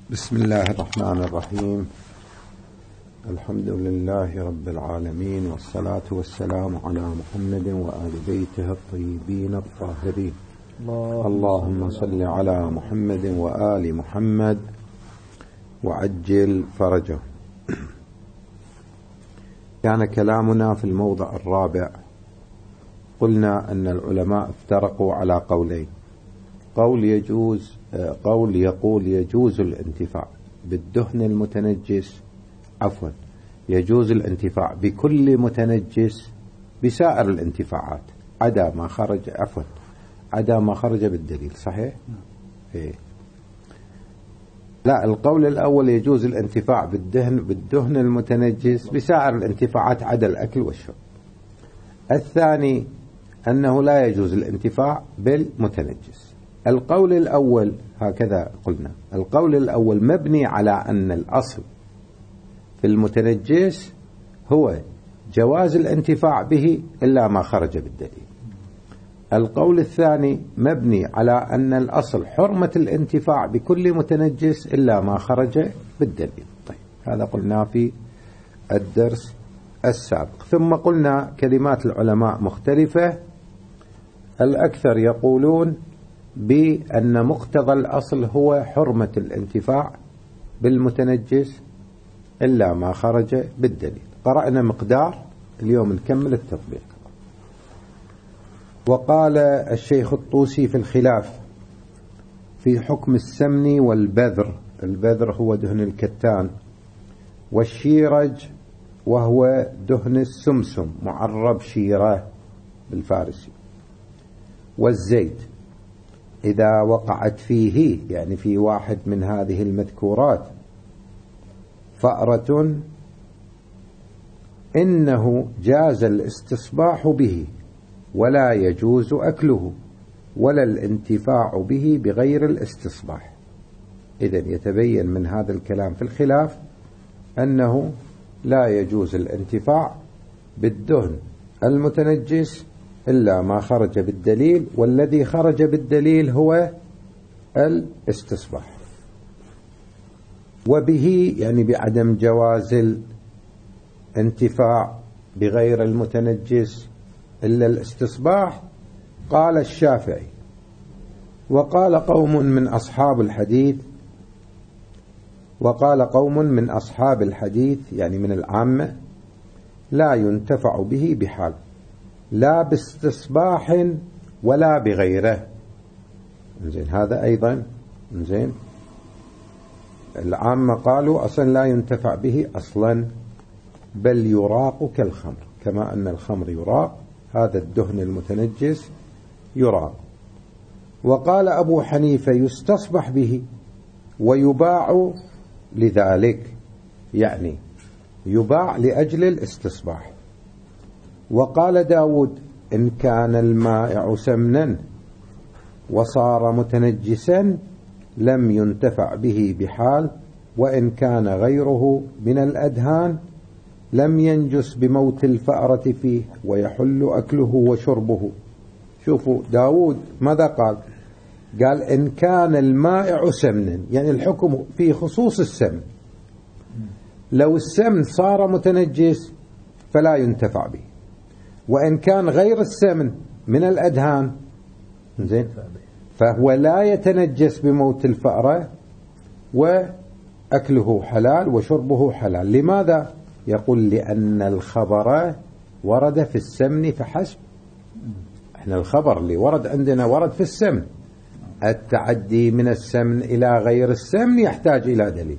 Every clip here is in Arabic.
بسم الله الرحمن الرحيم. الحمد لله رب العالمين، والصلاة والسلام على محمد وآل بيته الطيبين الطاهرين. اللهم صل على محمد وآل محمد وعجل فرجه. كان كلامنا في الموضع الرابع. قلنا أن العلماء افترقوا على قولين: قول يقول يجوز الانتفاع بالدهن المتنجس، يجوز الانتفاع بكل متنجس بسائر الانتفاعات عدا ما خرج بالدليل. صحيح؟ لا، القول الأول يجوز الانتفاع بالدهن المتنجس بسائر الانتفاعات عدا الأكل والشرب. الثاني أنه لا يجوز الانتفاع بالمتنجس. القول الأول هكذا قلنا، القول الأول مبني على أن الأصل في المتنجس هو جواز الانتفاع به إلا ما خرج بالدليل. القول الثاني مبني على أن الأصل حرمة الانتفاع بكل متنجس إلا ما خرج بالدليل. طيب، هذا قلنا في الدرس السابق. ثم قلنا كلمات العلماء مختلفة. الأكثر يقولون بأن مقتضى الأصل هو حرمة الانتفاع بالمتنجس إلا ما خرج بالدليل. قرأنا مقدار، اليوم نكمل التطبيق. وقال الشيخ الطوسي في الخلاف في حكم السمن والبذر. البذر هو دهن الكتان، والشيرج وهو دهن السمسم معرب شيرة بالفارسي، والزيت إذا وقعت فيه، يعني في واحد من هذه المذكورات، فأرة إنه جاز الاستصباح به ولا يجوز أكله ولا الانتفاع به بغير الاستصباح. إذن يتبين من هذا الكلام في الخلاف أنه لا يجوز الانتفاع بالدهن المتنجس إلا ما خرج بالدليل، والذي خرج بالدليل هو الاستصباح. وبه يعني بعدم جواز الانتفاع بغير المتنجس إلا الاستصباح قال الشافعي، وقال قوم من أصحاب الحديث يعني من العامة: لا ينتفع به بحال، لا باستصباح ولا بغيره. زين، هذا أيضا زين. العامة قالوا أصلا لا ينتفع به أصلا، بل يراق كالخمر، كما أن الخمر يراق، هذا الدهن المتنجس يراق. وقال أبو حنيفة: يستصبح به ويباع لذلك، يعني يباع لأجل الاستصباح. وقال داود: إن كان المائع سمنا وصار متنجسا لم ينتفع به بحال، وإن كان غيره من الأدهان لم ينجس بموت الفأرة فيه ويحل أكله وشربه. شوفوا داود ماذا قال إن كان المائع سمنا، يعني الحكم في خصوص السمن. لو السمن صار متنجس فلا ينتفع به، وإن كان غير السمن من الأدهان زين فهو لا يتنجس بموت الفأرة، وأكله حلال وشربه حلال. لماذا؟ يقول لأن الخبر ورد في السمن فحسب. احنا الخبر اللي ورد عندنا ورد في السمن، التعدي من السمن إلى غير السمن يحتاج إلى دليل.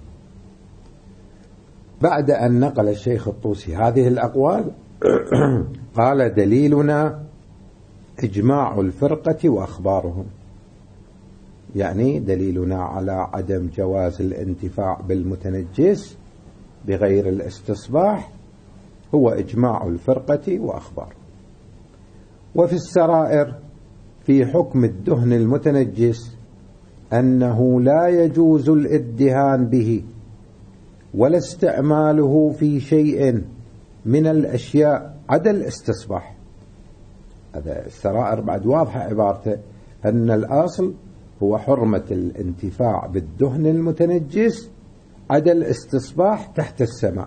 بعد أن نقل الشيخ الطوسي هذه الأقوال قال: دليلنا إجماع الفرقة وأخبارهم، يعني دليلنا على عدم جواز الانتفاع بالمتنجس بغير الاستصباح هو إجماع الفرقة وأخبار. وفي السرائر في حكم الدهن المتنجس أنه لا يجوز الادهان به ولا استعماله في شيء من الأشياء عدا الاستصباح. هذا السرائر بعد واضحة عبارته أن الأصل هو حرمة الانتفاع بالدهن المتنجس عدا الاستصباح تحت السماء.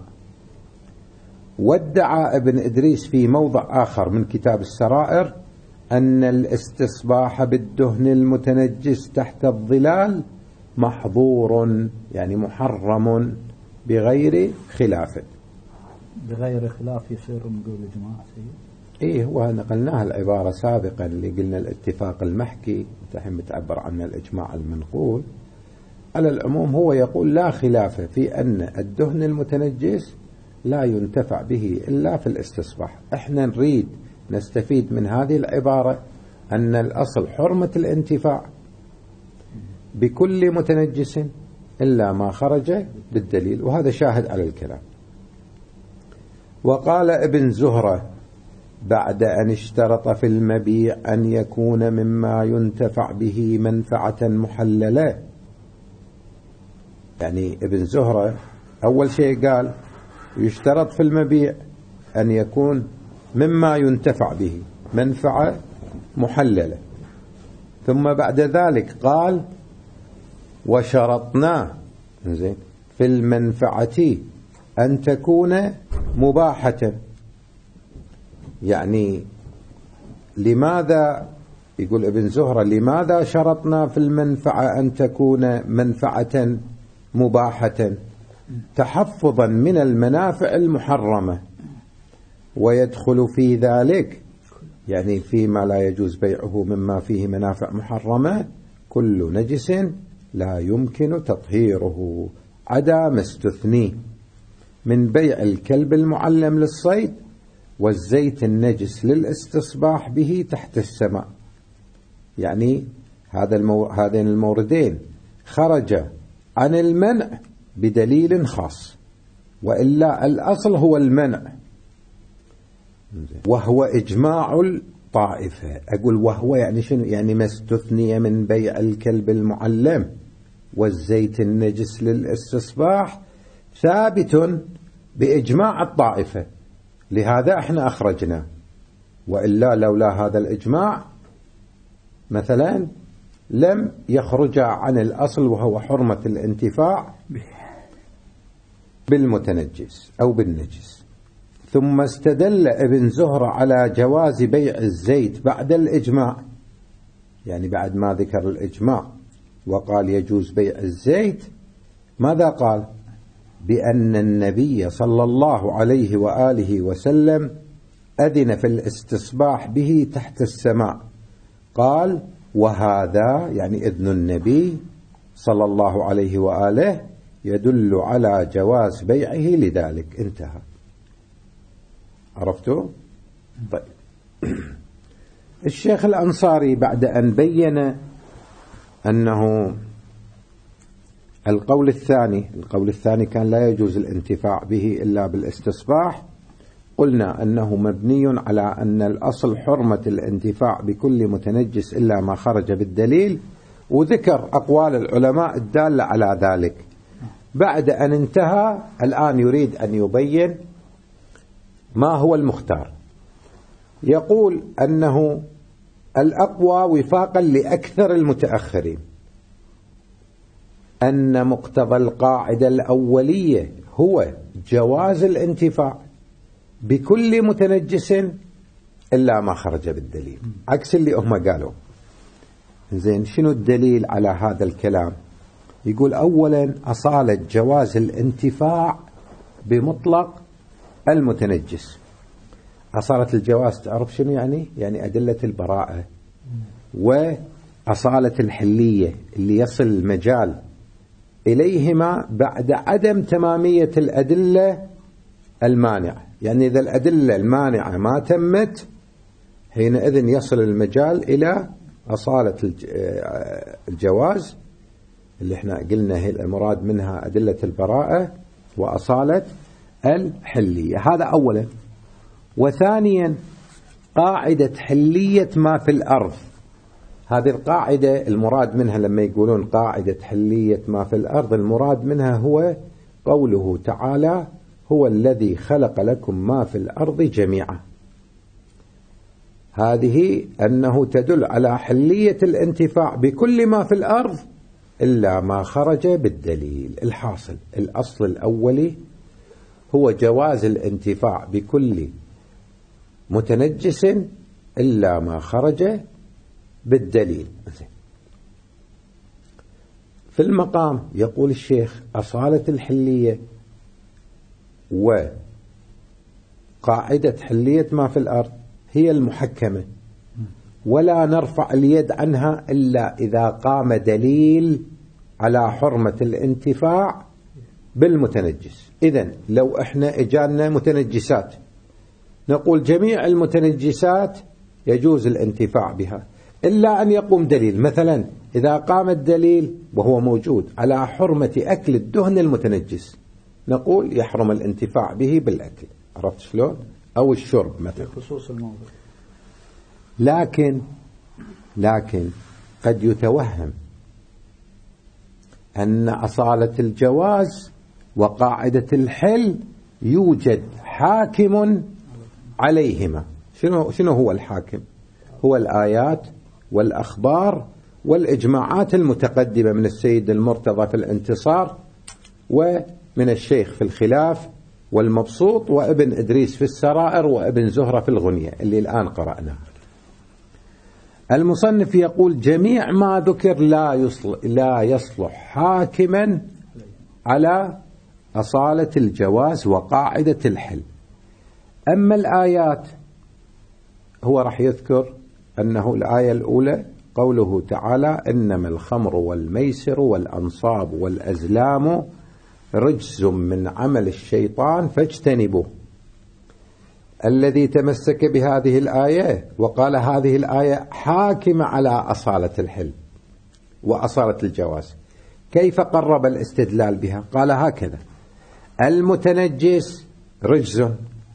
وادعى ابن إدريس في موضع آخر من كتاب السرائر أن الاستصباح بالدهن المتنجس تحت الظلال محظور، يعني محرم بغير خلاف. بغير خلاف يصير نقول جماعة سيد. إيه، ونقلناها العبارة سابقا اللي قلنا الاتفاق المحكي، الحين بتعبر عن الإجماع المنقول. على العموم هو يقول لا خلاف في أن الدهن المتنجس لا ينتفع به إلا في الاستصباح. احنا نريد نستفيد من هذه العبارة أن الأصل حرمة الانتفاع بكل متنجس إلا ما خرج بالدليل، وهذا شاهد على الكلام. وقال ابن زهرة بعد أن اشترط في المبيع أن يكون مما ينتفع به منفعة محللة. يعني ابن زهرة أول شيء قال يشترط في المبيع أن يكون مما ينتفع به منفعة محللة، ثم بعد ذلك قال وشرطنا في المنفعة أن تكون مباحة. يعني لماذا يقول ابن زهرة لماذا شرطنا في المنفعة أن تكون منفعة مباحة؟ تحفظا من المنافع المحرمة، ويدخل في ذلك يعني فيما لا يجوز بيعه مما فيه منافع محرمة كل نجس لا يمكن تطهيره عدا ما استثنيه من بيع الكلب المعلم للصيد والزيت النجس للاستصباح به تحت السماء. يعني هذين الموردين خرج عن المنع بدليل خاص، وإلا الأصل هو المنع، وهو إجماع الطائفة. أقول وهو يعني شنو؟ يعني ما استثني من بيع الكلب المعلم والزيت النجس للاستصباح ثابت بإجماع الطائفة، لهذا احنا أخرجنا، وإلا لولا هذا الإجماع مثلا لم يخرج عن الأصل وهو حرمة الانتفاع بالمتنجس أو بالنجس. ثم استدل ابن زهرة على جواز بيع الزيت بعد الإجماع، يعني بعد ما ذكر الإجماع وقال يجوز بيع الزيت، ماذا قال؟ بأن النبي صلى الله عليه وآله وسلم أذن في الاستصباح به تحت السماء. قال وهذا يعني إذن النبي صلى الله عليه وآله يدل على جواز بيعه لذلك. انتهى. عرفتوا؟ طيب. الشيخ الأنصاري بعد أن بين أنه القول الثاني كان لا يجوز الانتفاع به إلا بالاستصباح، قلنا أنه مبني على أن الأصل حرمة الانتفاع بكل متنجس إلا ما خرج بالدليل، وذكر أقوال العلماء الدالة على ذلك. بعد أن انتهى الآن يريد أن يبين ما هو المختار. يقول أنه الأقوى وفاقا لأكثر المتأخرين أن مقتضى القاعدة الأولية هو جواز الانتفاع بكل متنجس إلا ما خرج بالدليل، عكس اللي هم قالوا. زين، شنو الدليل على هذا الكلام؟ يقول أولا أصالة جواز الانتفاع بمطلق المتنجس. أصالة الجواز تعرف شنو يعني؟ يعني أدلة البراءة وأصالة الحلية اللي يصل المجال إليهما بعد عدم تمامية الأدلة المانعة. يعني إذا الأدلة المانعة ما تمت حينئذ يصل المجال إلى أصالة الجواز اللي احنا قلنا هي المراد منها أدلة البراءة وأصالة الحلية. هذا أولا. وثانيا قاعدة حلية ما في الأرض. هذه القاعدة المراد منها لما يقولون قاعدة حلية ما في الأرض، المراد منها هو قوله تعالى هو الذي خلق لكم ما في الأرض جميعا. هذه أنه تدل على حلية الانتفاع بكل ما في الأرض إلا ما خرج بالدليل. الحاصل الأصل الأولي هو جواز الانتفاع بكل متنجس إلا ما خرج بالدليل. في المقام يقول الشيخ أصالة الحلية وقاعدة حلية ما في الأرض هي المحكمة، ولا نرفع اليد عنها إلا إذا قام دليل على حرمة الانتفاع بالمتنجس. إذن لو احنا اجانا متنجسات نقول جميع المتنجسات يجوز الانتفاع بها إلا أن يقوم دليل. مثلا إذا قام الدليل وهو موجود على حرمة أكل الدهن المتنجس نقول يحرم الانتفاع به بالأكل، عرفت شلون؟ أو الشرب مثلا بخصوص الموضوع. لكن قد يتوهم أن أصالة الجواز وقاعدة الحل يوجد حاكم عليهما. شنو هو الحاكم؟ هو الآيات والأخبار والإجماعات المتقدمة من السيد المرتضى في الانتصار ومن الشيخ في الخلاف والمبسوط وابن إدريس في السرائر وابن زهرة في الغنية اللي الآن قرأناه. المصنف يقول جميع ما ذكر لا يصلح حاكما على أصالة الجواز وقاعدة الحل. أما الآيات هو راح يذكر أنه الآية الأولى قوله تعالى إنما الخمر والميسر والأنصاب والأزلام رجز من عمل الشيطان فاجتنبوه. الذي تمسك بهذه الآية وقال هذه الآية حاكمة على أصالة الحل وأصالة الجواز، كيف قرب الاستدلال بها؟ قال هكذا: المتنجس رجز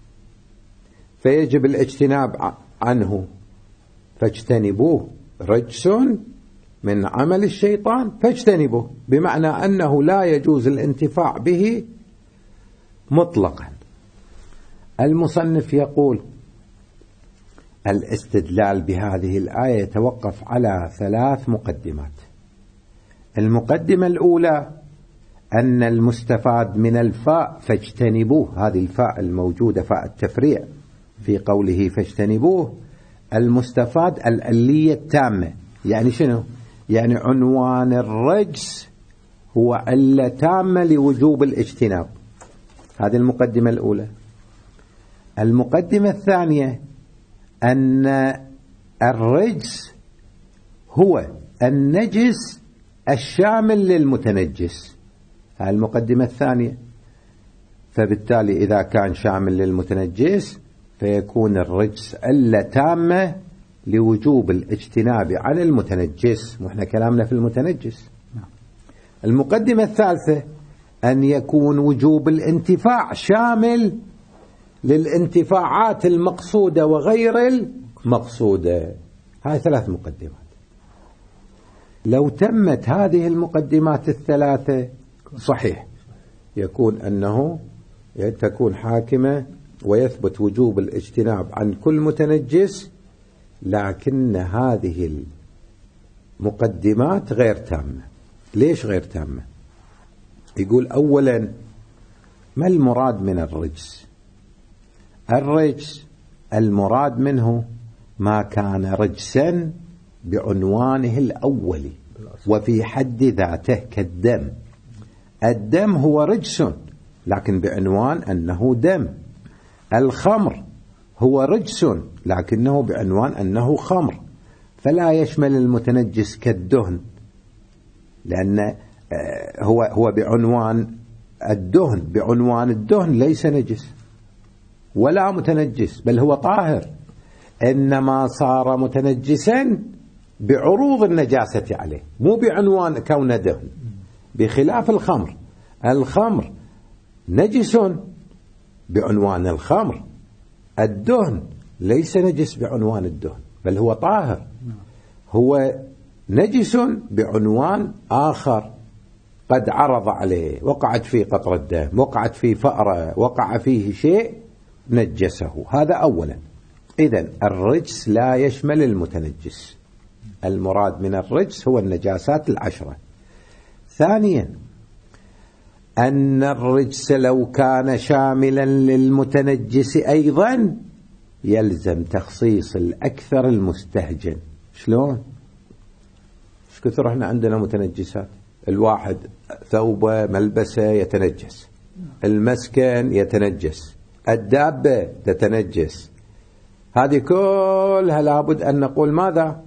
فيجب الاجتناب عنه فاجتنبوه، رجس من عمل الشيطان فاجتنبوه، بمعنى أنه لا يجوز الانتفاع به مطلقا. المصنف يقول الاستدلال بهذه الآية يتوقف على 3 مقدمات. المقدمة الأولى أن المستفاد من الفاء فاجتنبوه، هذه الفاء الموجودة فاء التفريع في قوله فاجتنبوه، المستفاد العلية التامة. يعني شنو؟ يعني عنوان الرجس هو علة تامة لوجوب الاجتناب. هذه المقدمة الأولى. المقدمة الثانية أن الرجس هو النجس الشامل للمتنجس، هذه المقدمة الثانية. فبالتالي إذا كان شامل للمتنجس فيكون الرجس علة تامة لوجوب الاجتناب عن المتنجس، وإحنا كلامنا في المتنجس. المقدمة الثالثة أن يكون وجوب الانتفاع شامل للانتفاعات المقصودة وغير المقصودة. هاي 3 مقدمات. لو تمت هذه المقدمات ال3 صحيح يكون أنه تكون حاكمة ويثبت وجوب الاجتناب عن كل متنجس، لكن هذه المقدمات غير تامة. ليش غير تامة؟ يقول أولا ما المراد من الرجس؟ الرجس المراد منه ما كان رجسا بعنوانه الأولي وفي حد ذاته كالدم. الدم هو رجس لكن بعنوان أنه دم. الخمر هو رجس لكنه بعنوان أنه خمر، فلا يشمل المتنجس كالدهن، لأن هو بعنوان الدهن، بعنوان الدهن ليس نجس ولا متنجس بل هو طاهر، إنما صار متنجسا بعروض النجاسة عليه مو بعنوان كون دهن، بخلاف الخمر. الخمر نجس بعنوان الخمر، الدهن ليس نجس بعنوان الدهن بل هو طاهر، هو نجس بعنوان آخر قد عرض عليه، وقعت فيه قطرة دم، وقعت فيه فأرة، وقع فيه شيء نجسه. هذا أولا. إذن الرجس لا يشمل المتنجس، المراد من الرجس هو النجاسات 10. ثانيا أن الرجس لو كان شاملا للمتنجس أيضا يلزم تخصيص الأكثر المستهجن. شلون؟ ايش كثر احنا عندنا متنجسات، الواحد ثوبه ملبسه يتنجس، المسكن يتنجس، الدابة تتنجس، هذه كلها لابد أن نقول ماذا؟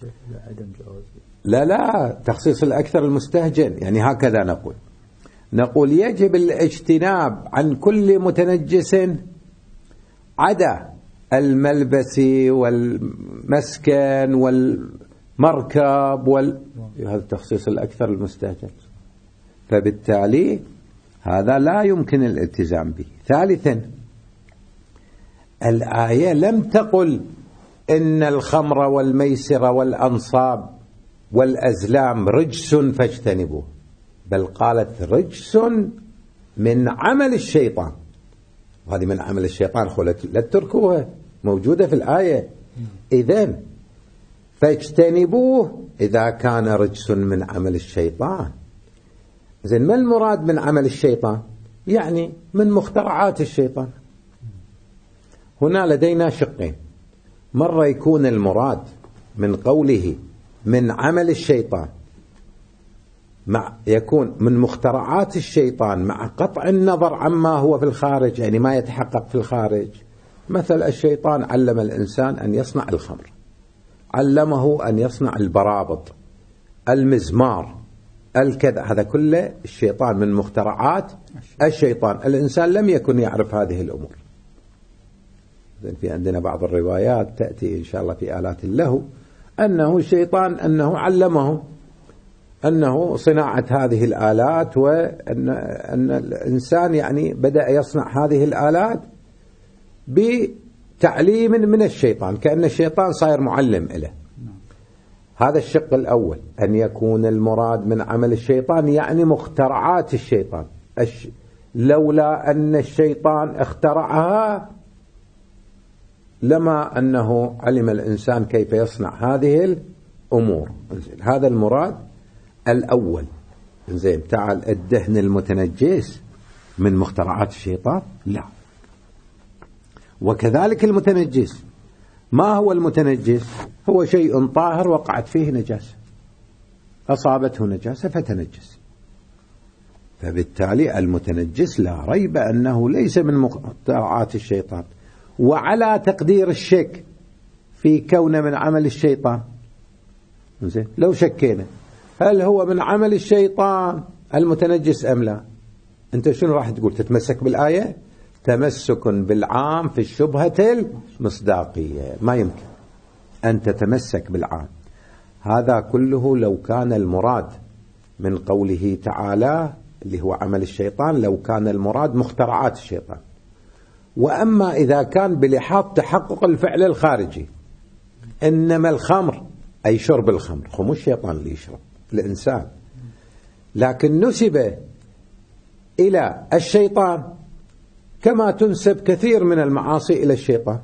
لا تخصيص الأكثر المستهجن، يعني هكذا نقول يجب الاجتناب عن كل متنجس عدا الملبس والمسكن والمركب هذا تخصيص الأكثر المستهجن، فبالتالي هذا لا يمكن الالتزام به. ثالثا الآية لم تقل إن الخمر والميسر والأنصاب والأزلام رجس فاجتنبوه، بل قالت رجس من عمل الشيطان، وهذه من عمل الشيطان لا تتركوها، موجودة في الآية. إذن فاجتنبوه إذا كان رجس من عمل الشيطان. إذن ما المراد من عمل الشيطان؟ يعني من مخترعات الشيطان. هنا لدينا شقين، مرة يكون المراد من قوله من عمل الشيطان يكون من مخترعات الشيطان مع قطع النظر عما هو في الخارج، يعني ما يتحقق في الخارج. مثل الشيطان علم الإنسان أن يصنع الخمر، علمه أن يصنع البرابط، المزمار، الكذا، هذا كله الشيطان من مخترعات الشيطان. الإنسان لم يكن يعرف هذه الأمور. في عندنا بعض الروايات تأتي إن شاء الله في آلات اللهو أنه الشيطان أنه علمه أنه صناعة هذه الآلات، وأن الإنسان يعني بدأ يصنع هذه الآلات بتعليم من الشيطان، كأن الشيطان صاير معلم له. هذا الشق الأول، أن يكون المراد من عمل الشيطان يعني مخترعات الشيطان، لولا أن الشيطان اخترعها لما أنه علم الإنسان كيف يصنع هذه الأمور. هذا المراد الأول. زين، تعال الدهن المتنجس من مخترعات الشيطان؟ لا. وكذلك المتنجس، ما هو المتنجس؟ هو شيء طاهر وقعت فيه نجاسة، أصابته نجاسة فتنجس، فبالتالي المتنجس لا ريب أنه ليس من مخترعات الشيطان. وعلى تقدير الشك في كونه من عمل الشيطان، زين، لو شكينا هل هو من عمل الشيطان المتنجس أم لا، أنت شنو راح تقول؟ تتمسك بالآية؟ تمسك بالعام في الشبهة المصداقية، ما يمكن أن تتمسك بالعام. هذا كله لو كان المراد من قوله تعالى اللي هو عمل الشيطان، لو كان المراد مخترعات الشيطان. وأما إذا كان بلحاظ تحقق الفعل الخارجي، إنما الخمر أي شرب الخمر، خمو الشيطان اللي يشرب الإنسان، لكن نسب إلى الشيطان كما تنسب كثير من المعاصي إلى الشيطان.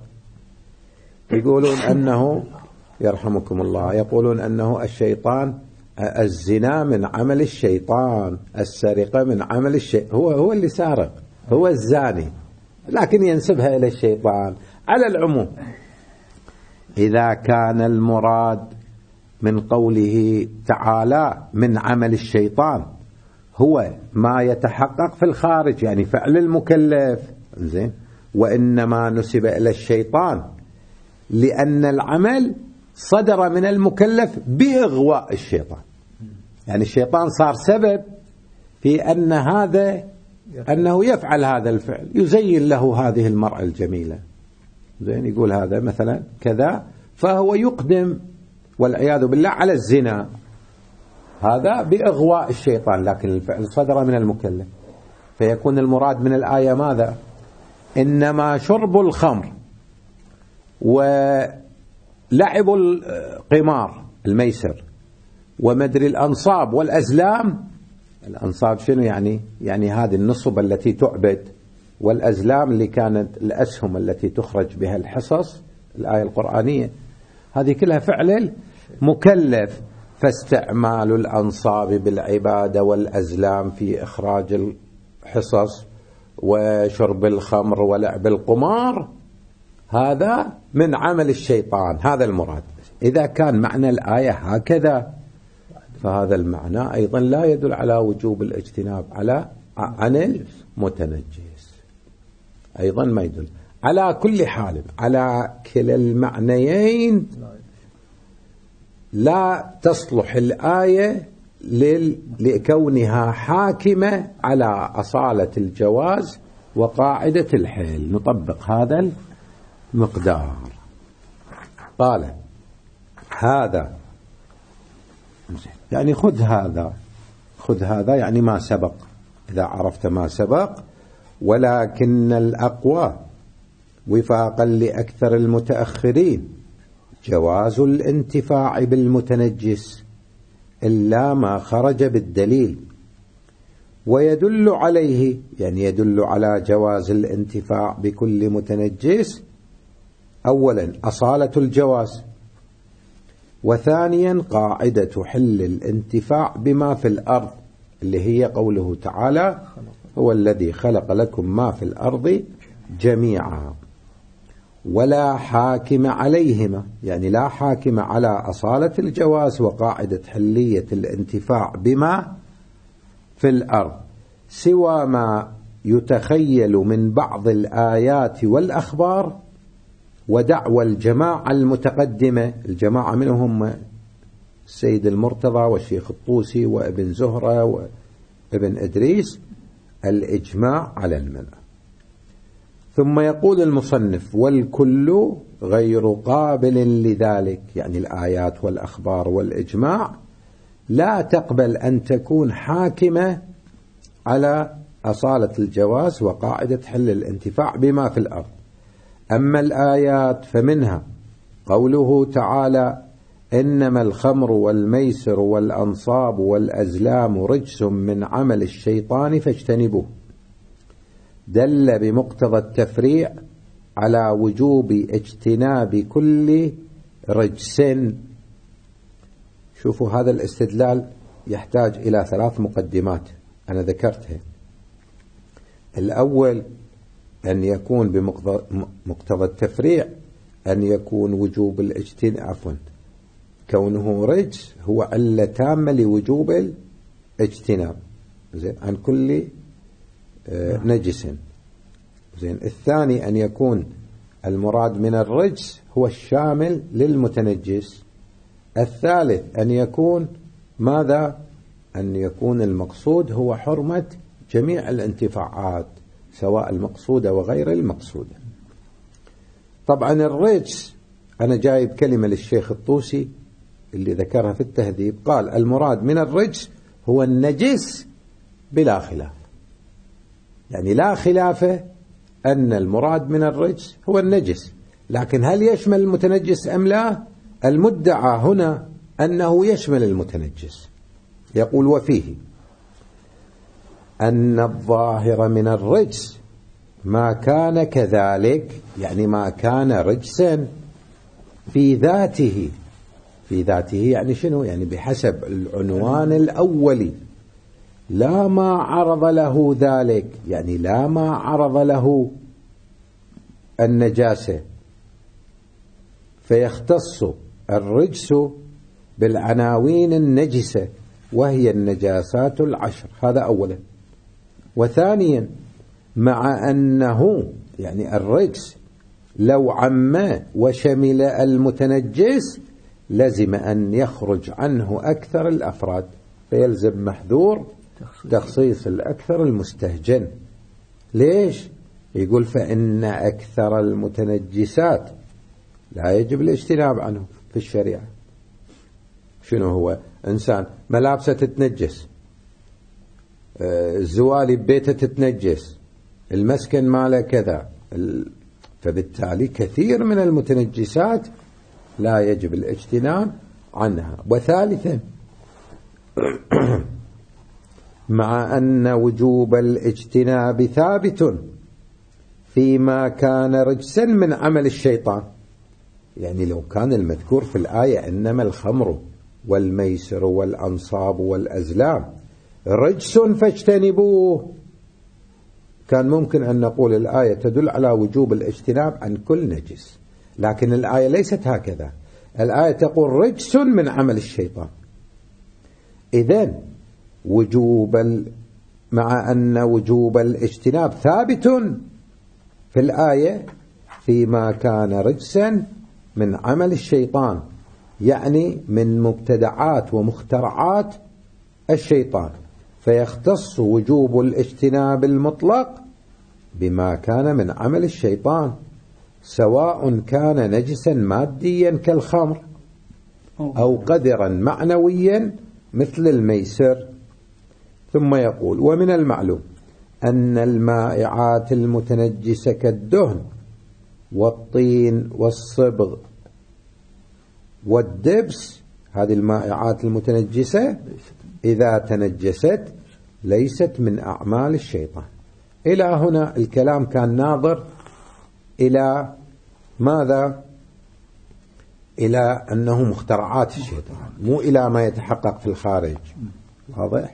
يقولون أنه يرحمكم الله، يقولون أنه الشيطان، الزنا من عمل الشيطان، السرقة من عمل الشيطان، هو اللي سارق، هو الزاني، لكن ينسبها إلى الشيطان. على العموم إذا كان المراد من قوله تعالى من عمل الشيطان هو ما يتحقق في الخارج، يعني فعل المكلف، زين، وإنما نسب إلى الشيطان لأن العمل صدر من المكلف بإغواء الشيطان، يعني الشيطان صار سبب في أن هذا أنه يفعل هذا الفعل، يزين له هذه المرأة الجميلة، زين، يقول هذا مثلا كذا، فهو يقدم والعياذ بالله على الزنا، هذا بإغواء الشيطان، لكن الفعل صدر من المكلف. فيكون المراد من الآية ماذا؟ إنما شرب الخمر ولعب القمار الميسر ومدري الأنصاب والأزلام. الأنصاب شنو يعني هذه النصب التي تعبد، والأزلام اللي كانت الأسهم التي تخرج بها الحصص الآية القرآنية هذه كلها فعل مكلف. فاستعمال الأنصاب بالعبادة والأزلام في إخراج الحصص وشرب الخمر ولعب القمار هذا من عمل الشيطان، هذا المراد. إذا كان معنى الآية هكذا فهذا المعنى أيضا لا يدل على وجوب الاجتناب عن المتنجس، أيضا ما يدل. على كل حال على كلا المعنيين لا تصلح الآية لكونها حاكمة على أصالة الجواز وقاعدة الحل. نطبق هذا المقدار. قال هذا يعني خذ هذا يعني ما سبق، إذا عرفت ما سبق. ولكن الأقوى وفاقا لأكثر المتأخرين جواز الانتفاع بالمتنجس إلا ما خرج بالدليل. ويدل عليه يعني يدل على جواز الانتفاع بكل متنجس أولا أصالة الجواز، وثانيا قاعدة حل الانتفاع بما في الأرض اللي هي قوله تعالى هو الذي خلق لكم ما في الأرض جميعا. ولا حاكم عليهما يعني لا حاكم على أصالة الجواز وقاعدة حلية الانتفاع بما في الأرض سوى ما يتخيل من بعض الآيات والأخبار ودعوى الجماعة المتقدمة. الجماعة منهم السيد المرتضى والشيخ الطوسي وابن زهرة وابن إدريس الإجماع على المنع. ثم يقول المصنف والكل غير قابل لذلك يعني الآيات والأخبار والإجماع لا تقبل أن تكون حاكمة على أصالة الجواز وقاعدة حل الانتفاع بما في الأرض. أما الآيات فمنها قوله تعالى إنما الخمر والميسر والأنصاب والأزلام رجس من عمل الشيطان فاجتنبوه، دل بمقتضى التفريع على وجوب اجتناب كل رجس. شوفوا هذا الاستدلال يحتاج إلى 3 مقدمات أنا ذكرتها. الأول أن يكون بمقتضى التفريع أن يكون وجوب الاجتناب كونه رجس هو علة تامة لوجوب الاجتناب عن كل نجس. الثاني أن يكون المراد من الرجس هو الشامل للمتنجس. الثالث أن يكون ماذا؟ أن يكون المقصود هو حرمة جميع الانتفاعات سواء المقصودة وغير المقصودة. طبعا الرجس أنا جايب كلمة للشيخ الطوسي اللي ذكرها في التهذيب، قال المراد من الرجس هو النجس بلا خلاف، يعني لا خلاف أن المراد من الرجس هو النجس، لكن هل يشمل المتنجس أم لا؟ المدعى هنا أنه يشمل المتنجس. يقول وفيه أن الظاهر من الرجس ما كان كذلك يعني ما كان رجسا في ذاته. في ذاته يعني شنو؟ يعني بحسب العنوان الأولي لا ما عرض له ذلك، يعني لا ما عرض له النجاسة، فيختص الرجس بالعناوين النجسة وهي النجاسات 10. هذا أولا. وثانيا مع أنه يعني الرجس لو عم وشمل المتنجس لزم أن يخرج عنه أكثر الأفراد، فيلزم محذور تخصيص الأكثر المستهجن. ليش؟ يقول فإن أكثر المتنجسات لا يجب الاجتناب عنه في الشريعة. شنو هو؟ إنسان ملابسه تتنجس، الزوالي ببيته تتنجس، المسكن ماله كذا، فبالتالي كثير من المتنجسات لا يجب الاجتناب عنها. وثالثا مع أن وجوب الاجتناب ثابت فيما كان رجسا من عمل الشيطان، يعني لو كان المذكور في الآية إنما الخمر والميسر والأنصاب والأزلام رجس فاجتنبوه، كان ممكن أن نقول الآية تدل على وجوب الاجتناب عن كل نجس، لكن الآية ليست هكذا. الآية تقول رجس من عمل الشيطان. إذن مع أن وجوب الاجتناب ثابت في الآية فيما كان رجسا من عمل الشيطان، يعني من مبتدعات ومخترعات الشيطان، فيختص وجوب الاجتناب المطلق بما كان من عمل الشيطان، سواء كان نجسا ماديا كالخمر أو قدرا معنويا مثل الميسر. ثم يقول: ومن المعلوم أن المائعات المتنجسة كالدهن والطين والصبغ والدبس، هذه المائعات المتنجسة إذا تنجست ليست من أعمال الشيطان. إلى هنا الكلام كان ناظر إلى ماذا؟ إلى أنه مخترعات الشيطان، مو إلى ما يتحقق في الخارج. واضح؟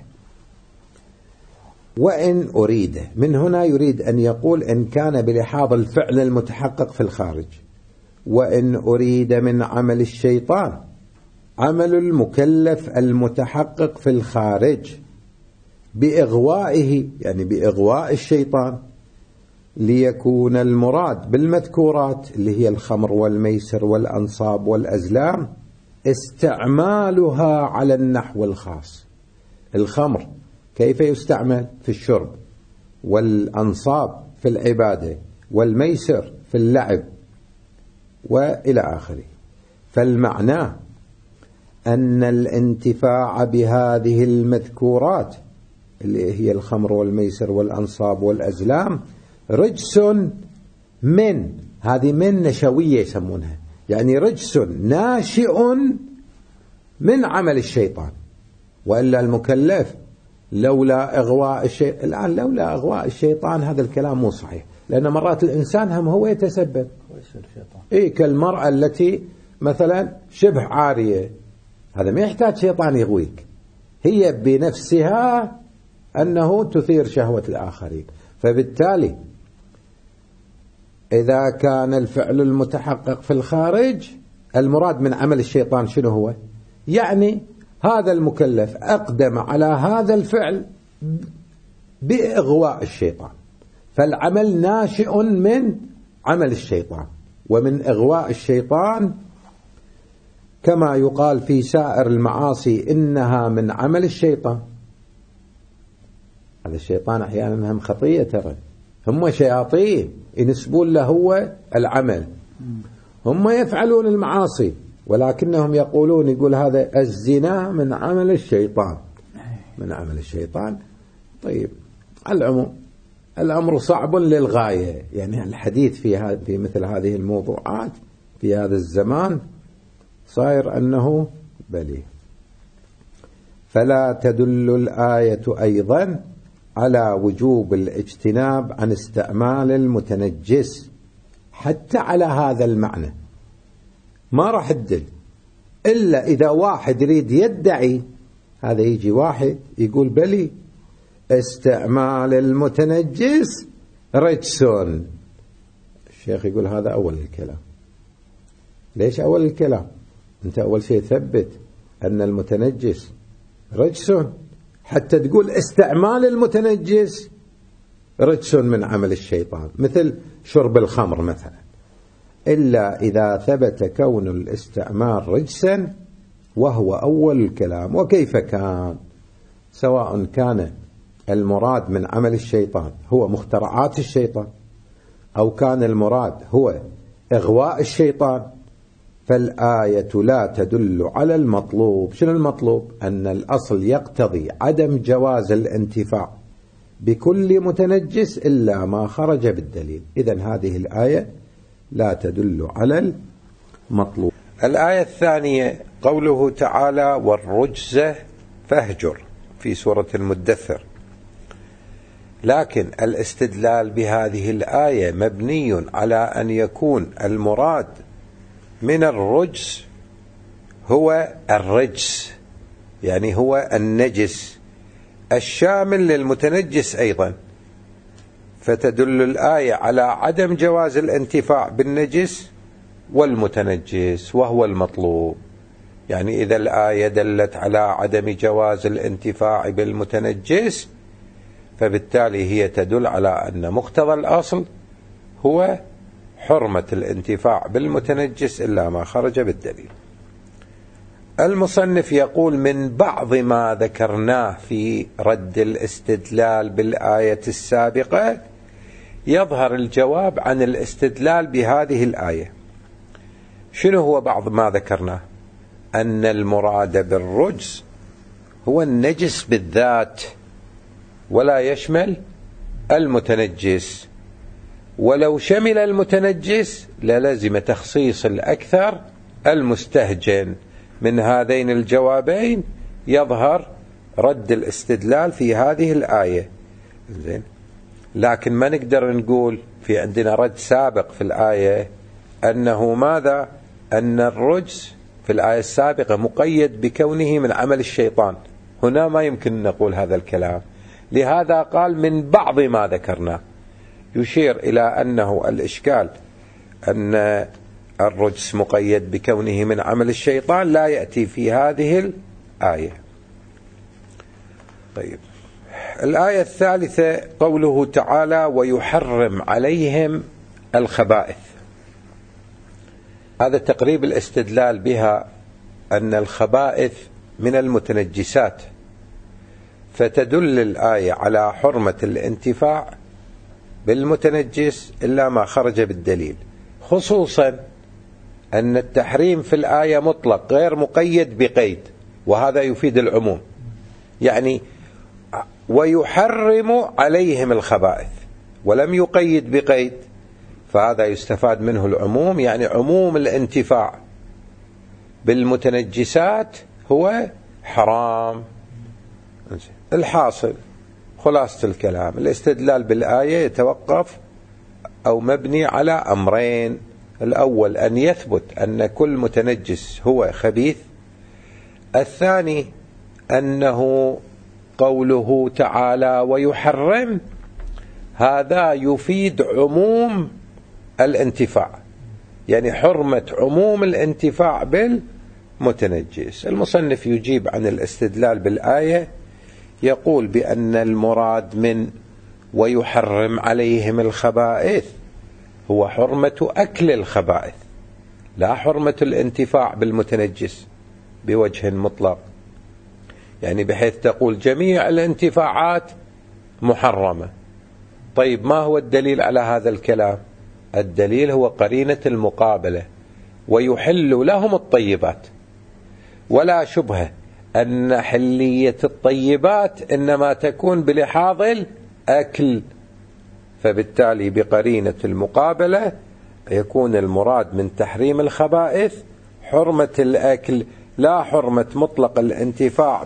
وإن أريد من هنا يريد أن يقول إن كان بلحاظ الفعل المتحقق في الخارج، وإن أريد من عمل الشيطان عمل المكلف المتحقق في الخارج بإغوائه، يعني بإغواء الشيطان، ليكون المراد بالمذكورات اللي هي الخمر والميسر والأنصاب والأزلام استعمالها على النحو الخاص. الخمر كيف يستعمل في الشرب، والأنصاب في العبادة، والميسر في اللعب، وإلى آخره. فالمعنى أن الانتفاع بهذه المذكورات اللي هي الخمر والميسر والأنصاب والأزلام رجس من، هذه من نشوية يسمونها، يعني رجس ناشئ من عمل الشيطان. وإلا المكلف لولا إغواء الشيطان، الآن لولا إغواء الشيطان هذا الكلام مو صحيح، لأن مرات الإنسان هم هو يتسبب. كالمرأة التي مثلا شبه عارية، هذا ما يحتاج شيطان يغويك، هي بنفسها أنه تثير شهوة الآخرين. فبالتالي إذا كان الفعل المتحقق في الخارج المراد من عمل الشيطان شنو هو؟ يعني هذا المكلف أقدم على هذا الفعل بإغواء الشيطان، فالعمل ناشئ من عمل الشيطان ومن إغواء الشيطان، كما يقال في سائر المعاصي إنها من عمل الشيطان. هذا الشيطان أحيانا هم خطية، ترى هم شياطين ينسبون له هو العمل، هم يفعلون المعاصي ولكنهم يقول هذا الزنا من عمل الشيطان، من عمل الشيطان. طيب، على العموم الأمر صعب للغاية، يعني الحديث في مثل هذه الموضوعات في هذا الزمان صاير أنه بلي. فلا تدل الآية أيضا على وجوب الاجتناب عن استعمال المتنجس حتى على هذا المعنى، ما راح تدل إلا إذا واحد يريد يدعي هذا، يجي واحد يقول بلي استعمال المتنجس رجسون. الشيخ يقول هذا أول الكلام. ليش أول الكلام؟ أنت أول شيء ثبت أن المتنجس رجسون حتى تقول استعمال المتنجس رجسون من عمل الشيطان، مثل شرب الخمر مثلا. إلا إذا ثبت كون الاستعمال رجسا، وهو أول الكلام. وكيف كان؟ سواء كان المراد من عمل الشيطان هو مخترعات الشيطان، أو كان المراد هو إغواء الشيطان، فالآية لا تدل على المطلوب. شنو المطلوب؟ أن الأصل يقتضي عدم جواز الانتفاع بكل متنجس إلا ما خرج بالدليل. إذن هذه الآية لا تدل على المطلوب. الآية الثانية قوله تعالى والرجز فاهجر في سورة المدثر. لكن الاستدلال بهذه الآية مبني على أن يكون المراد من الرجس هو الرجس، يعني هو النجس الشامل للمتنجس أيضا، فتدل الآية على عدم جواز الانتفاع بالنجس والمتنجس وهو المطلوب. يعني إذا الآية دلت على عدم جواز الانتفاع بالمتنجس، فبالتالي هي تدل على أن مقتضى الأصل هو حرمة الانتفاع بالمتنجس إلا ما خرج بالدليل. المصنف يقول من بعض ما ذكرناه في رد الاستدلال بالآية السابقة يظهر الجواب عن الاستدلال بهذه الآية. شنو هو بعض ما ذكرناه؟ أن المراد بالرجس هو النجس بالذات ولا يشمل المتنجس، ولو شمل المتنجس للزم تخصيص الأكثر المستهجن. من هذين الجوابين يظهر رد الاستدلال في هذه الآية. زين، لكن ما نقدر نقول في عندنا رد سابق في الآية أنه ماذا؟ أن الرجس في الآية السابقة مقيد بكونه من عمل الشيطان. هنا ما يمكن نقول هذا الكلام، لهذا قال من بعض ما ذكرناه، يشير إلى أنه الإشكال أن الرجس مقيد بكونه من عمل الشيطان لا يأتي في هذه الآية. طيب، الآية الثالثة قوله تعالى ويحرم عليهم الخبائث. هذا تقريب الاستدلال بها أن الخبائث من المتنجسات، فتدل الآية على حرمة الانتفاع بالمتنجس إلا ما خرج بالدليل، خصوصا أن التحريم في الآية مطلق غير مقيد بقيد، وهذا يفيد العموم. يعني ويحرم عليهم الخبائث ولم يقيد بقيد، فهذا يستفاد منه العموم، يعني عموم الانتفاع بالمتنجسات هو حرام. الحاصل خلاصة الكلام، الاستدلال بالآية يتوقف أو مبني على أمرين: الأول أن يثبت أن كل متنجس هو خبيث، الثاني أنه قوله تعالى ويحرم هذا يفيد عموم الانتفاع، يعني حرمة عموم الانتفاع بالمتنجس. المصنف يجيب عن الاستدلال بالآية، يقول بأن المراد من ويحرم عليهم الخبائث هو حرمة أكل الخبائث، لا حرمة الانتفاع بالمتنجس بوجه مطلق، يعني بحيث تقول جميع الانتفاعات محرمة. طيب، ما هو الدليل على هذا الكلام؟ الدليل هو قرينة المقابلة، ويحل لهم الطيبات، ولا شبهة أن حلية الطيبات إنما تكون بلحاظ الأكل، فبالتالي بقرينة المقابلة يكون المراد من تحريم الخبائث حرمة الأكل لا حرمة مطلق الانتفاع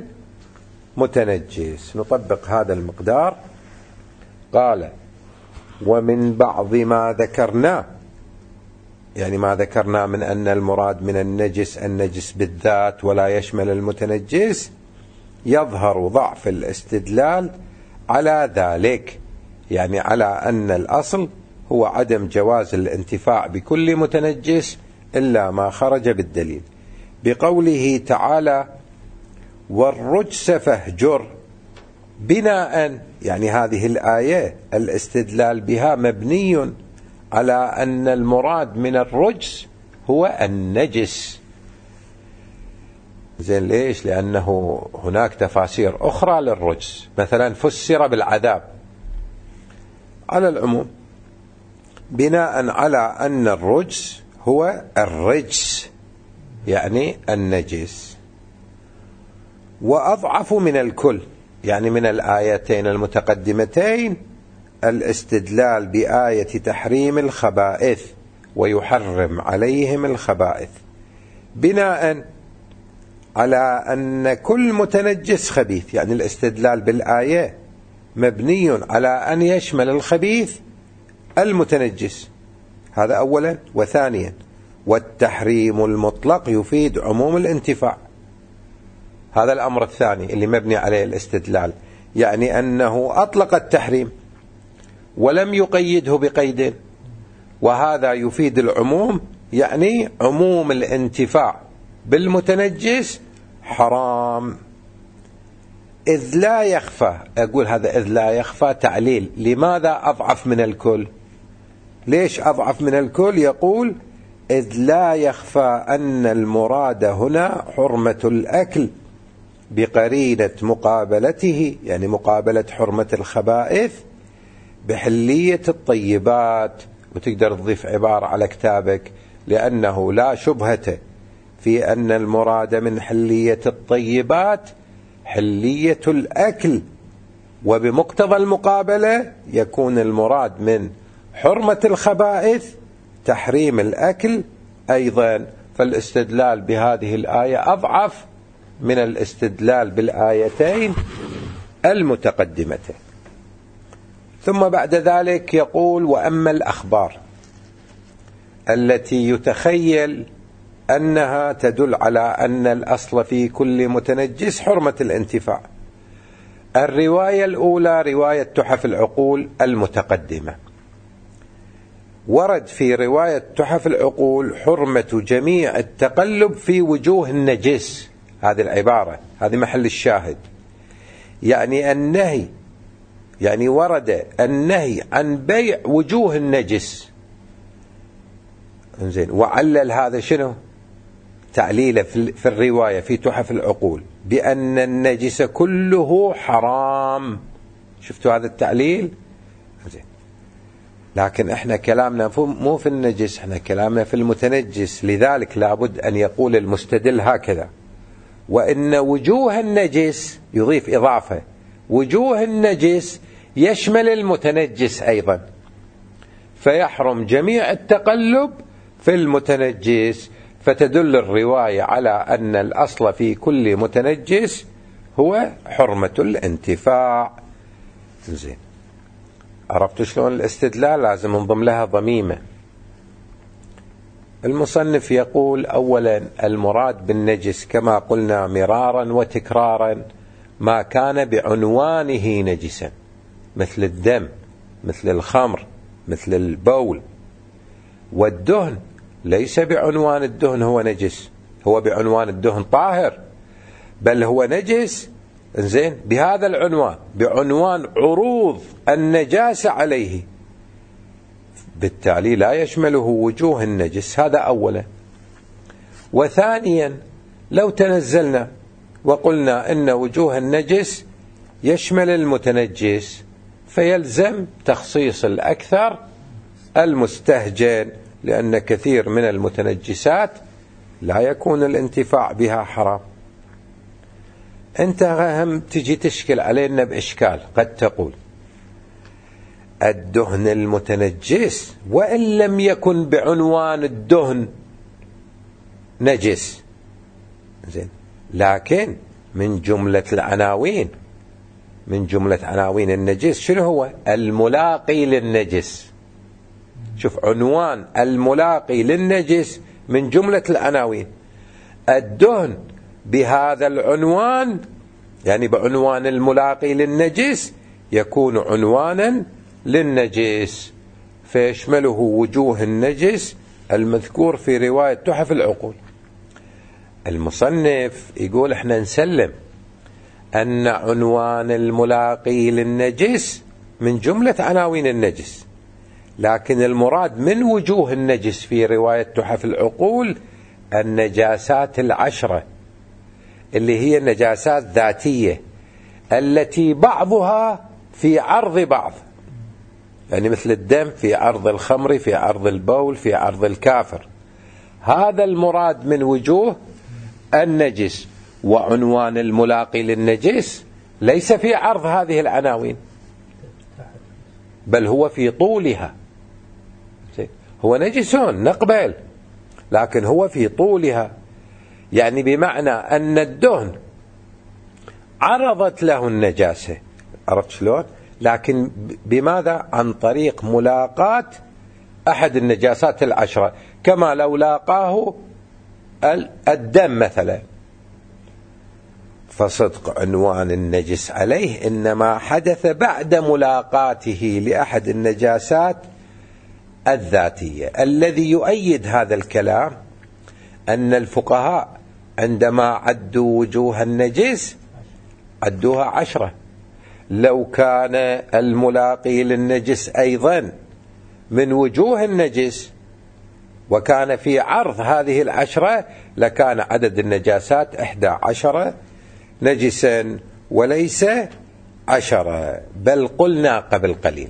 بالمتنجس. نطبق هذا المقدار. قال ومن بعض ما ذكرنا، يعني ما ذكرنا من أن المراد من النجس بالذات ولا يشمل المتنجس، يظهر ضعف الاستدلال على ذلك، يعني على أن الأصل هو عدم جواز الانتفاع بكل متنجس إلا ما خرج بالدليل، بقوله تعالى والرجس فاهجر، بناء يعني هذه الآية الاستدلال بها مبني على أن المراد من الرجس هو النجس. زين، ليش؟ لأنه هناك تفاسير أخرى للرجس، مثلا فسر بالعذاب على العموم، بناء على أن الرجس هو الرجس يعني النجس. وأضعف من الكل، يعني من الآيتين المتقدمتين، الاستدلال بآية تحريم الخبائث ويحرم عليهم الخبائث، بناء على أن كل متنجس خبيث، يعني الاستدلال بالآية مبني على أن يشمل الخبيث المتنجس، هذا أولا. وثانيا والتحريم المطلق يفيد عموم الانتفاع. هذا الأمر الثاني اللي مبني عليه الاستدلال، يعني أنه أطلق التحريم ولم يقيده بقيد، وهذا يفيد العموم، يعني عموم الانتفاع بالمتنجس حرام. إذ لا يخفى، أقول هذا إذ لا يخفى تعليل، لماذا أضعف من الكل؟ ليش أضعف من الكل؟ يقول إذ لا يخفى أن المراد هنا حرمة الأكل بقرينة مقابلته، يعني مقابلة حرمة الخبائث بحلية الطيبات. وتقدر تضيف عبارة على كتابك، لأنه لا شبهة في أن المراد من حلية الطيبات حلية الأكل، وبمقتضى المقابلة يكون المراد من حرمة الخبائث تحريم الأكل أيضا. فالاستدلال بهذه الآية أضعف من الاستدلال بالآيتين المتقدمتين. ثم بعد ذلك يقول وأما الأخبار التي يتخيل أنها تدل على أن الأصل في كل متنجس حرمة الانتفاع. الرواية الأولى رواية تحف العقول المتقدمة، ورد في رواية تحف العقول حرمة جميع التقلب في وجوه النجس. هذه العبارة، هذه محل الشاهد، يعني النهي، يعني ورد النهي عن بيع وجوه النجس. انزين، وعلل هذا شنو؟ تعليله في الرواية في تحف العقول بأن النجس كله حرام. شفتوا هذا التعليل؟ انزين، لكن احنا كلامنا مو في النجس، احنا كلامنا في المتنجس. لذلك لابد أن يقول المستدل هكذا: وإن وجوه النجس، يضيف إضافة، وجوه النجس يشمل المتنجس أيضا، فيحرم جميع التقلب في المتنجس. فتدل الرواية على أن الأصل في كل متنجس هو حرمة الانتفاع. زين، عرفتوا شلون الاستدلال؟ لازم نضم لها ضميمة. المصنف يقول أولا المراد بالنجس كما قلنا مرارا وتكرارا ما كان بعنوانه نجسا، مثل الدم، مثل الخمر، مثل البول. والدهن ليس بعنوان الدهن هو نجس، هو بعنوان الدهن طاهر، بل هو نجس زين بهذا العنوان، بعنوان عروض النجاسة عليه، بالتالي لا يشمله وجوه النجس. هذا أولا. وثانيا لو تنزلنا وقلنا إن وجوه النجس يشمل المتنجس، فيلزم تخصيص الأكثر المستهجن، لأن كثير من المتنجسات لا يكون الانتفاع بها حرام. أنت هم تجي تشكل علينا بإشكال، قد تقول الدهن المتنجس وإن لم يكن بعنوان الدهن نجس، زين، لكن من جملة العناوين، من جملة عناوين النجس شنو هو؟ الملاقي للنجس. شوف، عنوان الملاقي للنجس من جملة العناوين. الدهن بهذا العنوان، يعني بعنوان الملاقي للنجس، يكون عنوانا للنجس، فيشمله وجوه النجس المذكور في رواية تحف العقول. المصنف يقول احنا نسلم أن عنوان الملاقي للنجس من جملة عناوين النجس، لكن المراد من وجوه النجس في رواية تحف العقول النجاسات العشرة، اللي هي النجاسات ذاتية التي بعضها في عرض بعض، يعني مثل الدم في عرض الخمر، في عرض البول، في عرض الكافر. هذا المراد من وجوه النجس. وعنوان الملاقي للنجس ليس في عرض هذه العناوين، بل هو في طولها. هو نجس نقبل، لكن هو في طولها، يعني بمعنى أن الدهن عرضت له النجاسة، عرفت شلون؟ لكن بماذا؟ عن طريق ملاقاة أحد النجاسات العشرة. كما لو لاقاه الدم مثلا، فصدق عنوان النجس عليه إنما حدث بعد ملاقاته لأحد النجاسات الذاتية. الذي يؤيد هذا الكلام أن الفقهاء عندما عدوا وجوه النجس عدوها 10. لو كان الملاقي للنجس أيضا من وجوه النجس وكان في عرض هذه 10 لكان عدد النجاسات 11 نجسا وليس 10. بل قلنا قبل قليل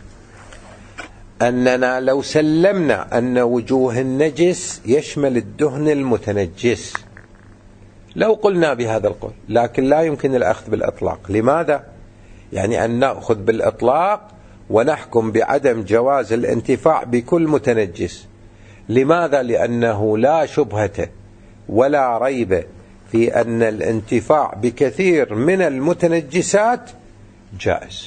أننا لو سلمنا أن وجوه النجس يشمل الدهن المتنجس، لو قلنا بهذا القول، لكن لا يمكن الأخذ بالإطلاق. لماذا؟ يعني أن نأخذ بالإطلاق ونحكم بعدم جواز الانتفاع بكل متنجس. لماذا؟ لأنه لا شبهة ولا ريب في أن الانتفاع بكثير من المتنجسات جائز.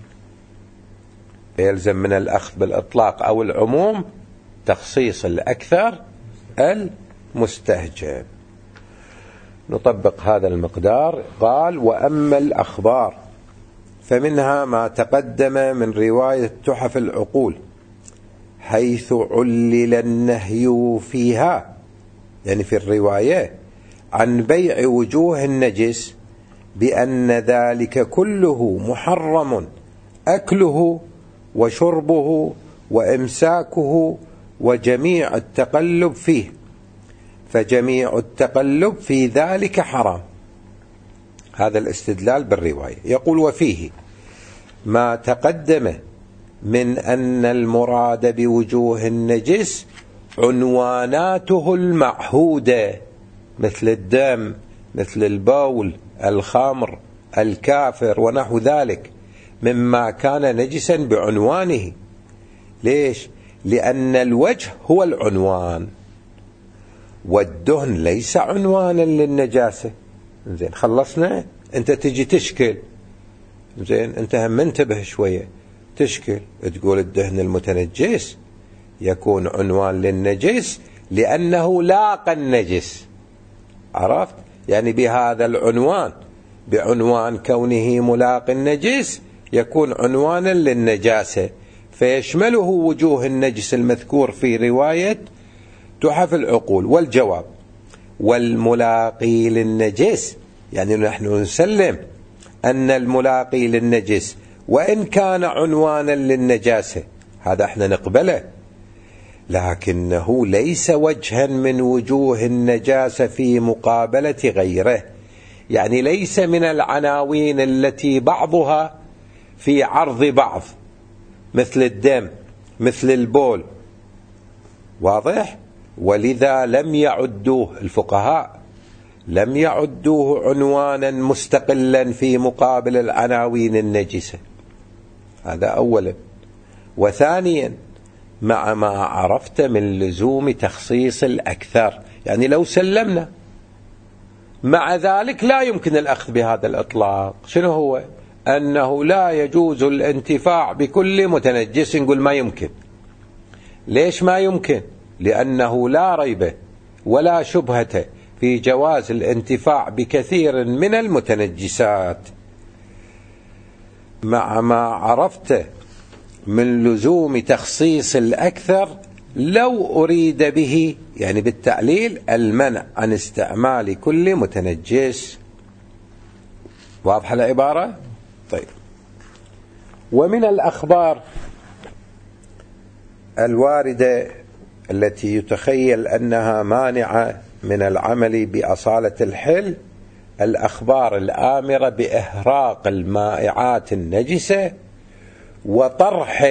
يلزم من الأخذ بالإطلاق أو العموم تخصيص الأكثر المستهجن. نطبق هذا المقدار. قال: وأما الأخبار فمنها ما تقدم من رواية تحف العقول حيث علل النهي فيها، يعني في الرواية، عن بيع وجوه النجس بأن ذلك كله محرم أكله وشربه وإمساكه وجميع التقلب فيه، فجميع التقلب في ذلك حرام. هذا الاستدلال بالرواية. يقول: وفيه ما تقدم من أن المراد بوجوه النجس عنواناته المعهودة مثل الدم، مثل البول، الخمر، الكافر ونحو ذلك مما كان نجسا بعنوانه. ليش؟ لأن الوجه هو العنوان والدهن ليس عنوانا للنجاسة. زين، خلصنا. أنت تجي تشكل، زين، أنت هم منتبه شوية، تشكل تقول الدهن المتنجس يكون عنوان للنجس لأنه لاقى النجس. عرفت؟ يعني بهذا العنوان، بعنوان كونه ملاقي النجس، يكون عنوانا للنجاسة، فيشمله وجوه النجس المذكور في رواية تحف العقول. والجواب: والملاقي للنجس، يعني نحن نسلم أن الملاقي للنجس وإن كان عنوانا للنجاسة هذا احنا نقبله، لكنه ليس وجها من وجوه النجاسة في مقابلة غيره، يعني ليس من العناوين التي بعضها في عرض بعض، مثل الدم، مثل البول. واضح؟ ولذا لم يعدوه الفقهاء، لم يعدوه عنوانا مستقلا في مقابل العناوين النجسة. هذا أولا. وثانيا، مع ما عرفت من لزوم تخصيص الأكثر، يعني لو سلمنا مع ذلك لا يمكن الأخذ بهذا الإطلاق. شنو هو؟ أنه لا يجوز الانتفاع بكل متنجس. نقول ما يمكن. ليش ما يمكن؟ لأنه لا ريب ولا شبهة في جواز الانتفاع بكثير من المتنجسات. مع ما عرفت من لزوم تخصيص الأكثر لو أريد به، يعني بالتعليل، المنع عن استعمال كل متنجس. واضحة العبارة؟ طيب. ومن الأخبار الواردة التي يتخيل أنها مانعة من العمل بأصالة الحل الأخبار الآمرة بإحراق المائعات النجسة وطرح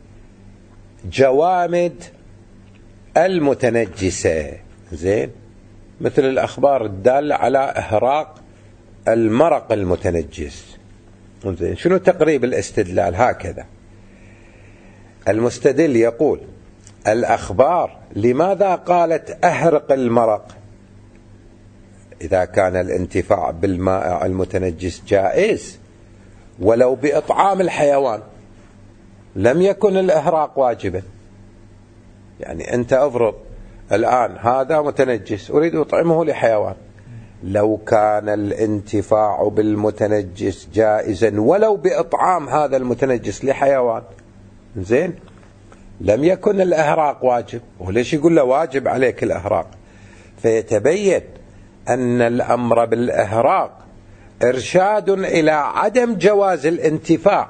الجوامد المتنجسة. زين، مثل الأخبار الدالة على إحراق المرق المتنجس. زين، شنو تقريب الاستدلال؟ هكذا المستدل يقول: الأخبار لماذا قالت أحرق المرق إذا كان الانتفاع بالمائع المتنجس جائز ولو بإطعام الحيوان؟ لم يكن الإحراق واجبا. يعني أنت أفرض الآن هذا متنجس أريد أطعمه لحيوان، لو كان الانتفاع بالمتنجس جائزا ولو بإطعام هذا المتنجس لحيوان، زين، لم يكن الإهراق واجب. وليش يقول له واجب عليك الإهراق؟ فيتبين أن الأمر بالإهراق إرشاد إلى عدم جواز الانتفاع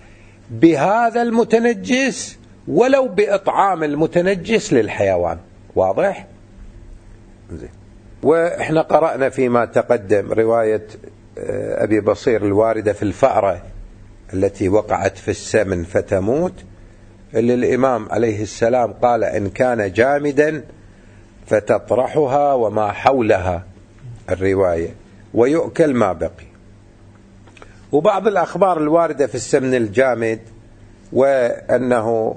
بهذا المتنجس ولو بإطعام المتنجس للحيوان. واضح؟ زين. وإحنا قرأنا فيما تقدم رواية أبي بصير الواردة في الفأرة التي وقعت في السمن فتموت، اللي الإمام عليه السلام قال إن كان جامدا فتطرحها وما حولها الرواية ويؤكل ما بقي. وبعض الأخبار الواردة في السمن الجامد وأنه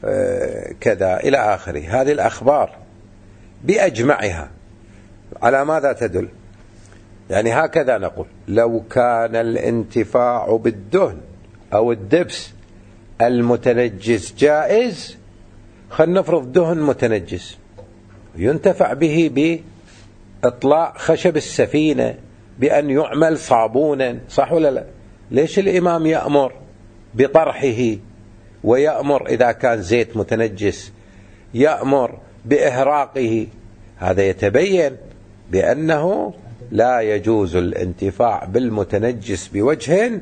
كذا إلى آخره، هذه الأخبار بأجمعها على ماذا تدل؟ يعني هكذا نقول: لو كان الانتفاع بالدهن أو الدبس المتنجس جائز، خلينا نفرض دهن متنجس ينتفع به بإطلاع خشب السفينة بأن يعمل صابونا، صح ولا لا؟ ليش الإمام يأمر بطرحه ويأمر إذا كان زيت متنجس يأمر بإهراقه؟ هذا يتبين بأنه لا يجوز الانتفاع بالمتنجس بوجه